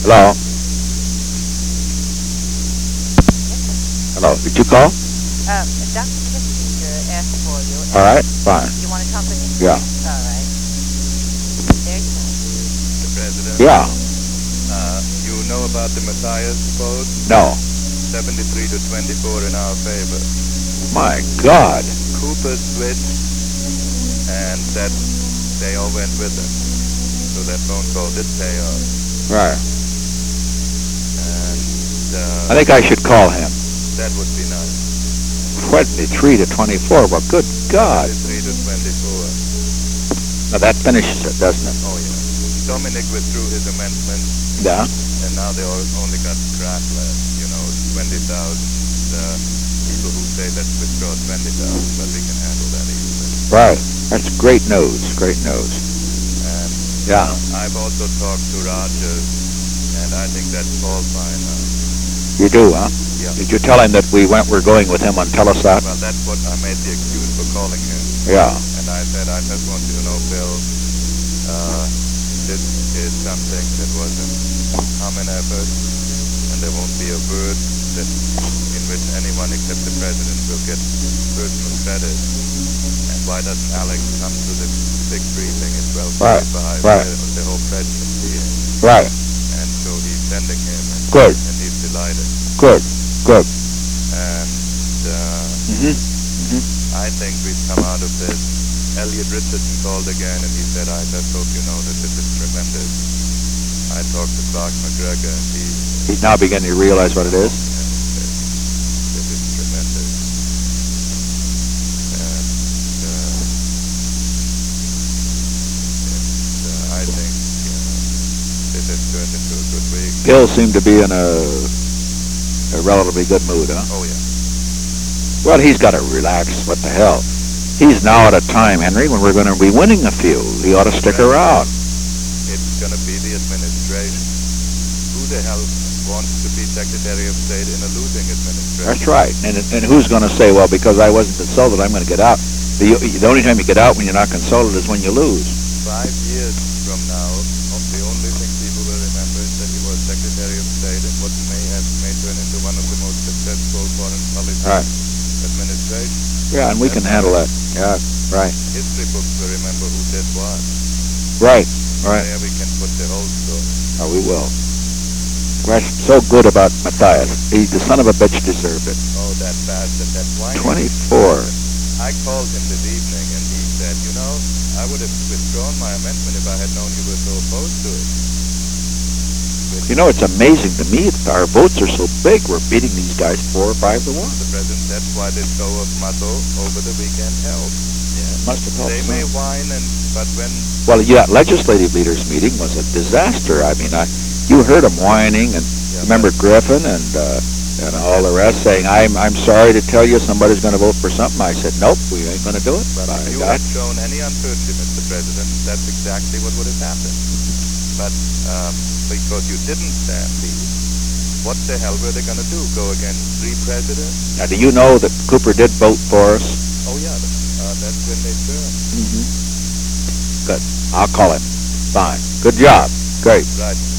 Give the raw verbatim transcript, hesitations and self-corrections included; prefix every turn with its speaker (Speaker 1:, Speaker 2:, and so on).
Speaker 1: Hello? Hello, did you call?
Speaker 2: Um, Doctor Kissinger asked for you.
Speaker 1: All right, fine.
Speaker 2: You want to accompany him?
Speaker 1: Yeah.
Speaker 2: All right. There you go.
Speaker 3: Mister President?
Speaker 1: Yeah.
Speaker 3: Uh, you know about the Matthias vote?
Speaker 1: No.
Speaker 3: seventy-three to twenty-four in our favor.
Speaker 1: My God.
Speaker 3: Cooper switched, and that they all went with him. So that phone call did pay off.
Speaker 1: Right.
Speaker 3: And uh,
Speaker 1: I think I should call him.
Speaker 3: that would be nice.
Speaker 1: twenty-three to twenty-four. Well, good God.
Speaker 3: seventy-three to twenty-four.
Speaker 1: Now that finishes it, doesn't it?
Speaker 3: Oh, yeah. Dominic withdrew his amendment,
Speaker 1: Yeah.
Speaker 3: and now they all only got crap left. You know, twenty thousand uh, people who say let's withdraw twenty thousand, but we can handle that easily.
Speaker 1: Right. That's great news. Great news.
Speaker 3: And
Speaker 1: Yeah.
Speaker 3: I've also talked to Rogers, and I think that's all fine now.
Speaker 1: You do, huh?
Speaker 3: Yeah.
Speaker 1: Did you tell him that we went, we're going with him on Telesat?
Speaker 3: Well, that's what I made the excuse for calling him.
Speaker 1: Yeah.
Speaker 3: And I said, I just want you to know, Bill, uh, this is something that was a common effort, and there won't be a word that in which anyone except the president will get personal credit. And why doesn't Alex come to the big briefing at twelve forty-five?
Speaker 1: Right, right.
Speaker 3: The, the whole presidency.
Speaker 1: Right.
Speaker 3: And so he's sending him, and,
Speaker 1: Good.
Speaker 3: and he's delighted.
Speaker 1: Good. Good.
Speaker 3: And uh,
Speaker 1: Mm-hmm. Mm-hmm.
Speaker 3: I think we've come out of this. Elliot Richardson called again, and he said, I just hope you know that this is tremendous. I talked to Clark McGregor, and he...
Speaker 1: He's now beginning to realize what it is.
Speaker 3: and said, this is tremendous. And uh, it's, uh, I think uh, this has turned into a good week.
Speaker 1: Bill seemed to be in a, a relatively good mood, huh?
Speaker 3: Oh, yeah.
Speaker 1: Well, he's got to relax. What the hell? He's now at a time, Henry, when we're going to be winning a few. He ought to stick around.
Speaker 3: It's going to be the administration. Who the hell wants to be Secretary of State in a losing administration?
Speaker 1: That's right. And and who's going to say, well, because I wasn't consulted, I'm going to get out? The, the only time you get out when you're not consulted is when you lose.
Speaker 3: Five years from now, the only thing people will remember is that he was Secretary of State in what may have may turn into one of the most successful foreign policy
Speaker 1: Right.
Speaker 3: administrations.
Speaker 1: Yeah, and we can handle that. Yeah, right.
Speaker 3: History books will remember who did what.
Speaker 1: Right, right.
Speaker 3: There we can put the whole story.
Speaker 1: Oh, we will. That's so good about Matthias. He, the son of a bitch, deserved it.
Speaker 3: Oh, that bastard, that whining.
Speaker 1: twenty-four.
Speaker 3: I called him this evening, and he said, you know, I would have withdrawn my amendment if I had known you were so opposed to it. Which
Speaker 1: You know, it's amazing to me that our votes are so big. We're beating these guys four or five to one.
Speaker 3: the president, that's why this show of muscle over the weekend helped. Yeah.
Speaker 1: Must have helped.
Speaker 3: They
Speaker 1: some.
Speaker 3: may whine, and but when
Speaker 1: Well, yeah, legislative leaders meeting was a disaster. I mean, I you heard them whining, and
Speaker 3: Yeah,
Speaker 1: remember Griffin and uh, and all the rest saying, "I'm I'm sorry to tell you, somebody's going to vote for something." I said, "Nope, we ain't going to do it."
Speaker 3: But
Speaker 1: By
Speaker 3: if you
Speaker 1: God.
Speaker 3: had shown any uncertainty, Mister President, that's exactly what would have happened. But um, because you didn't stand these, what the hell were they going to do? Go against three presidents?
Speaker 1: Now, do you know that Cooper did vote for us?
Speaker 3: Oh, yeah, uh, that's when they turned.
Speaker 1: Mm-hmm. Good. I'll call him. Fine. Good job. Great.
Speaker 3: Right.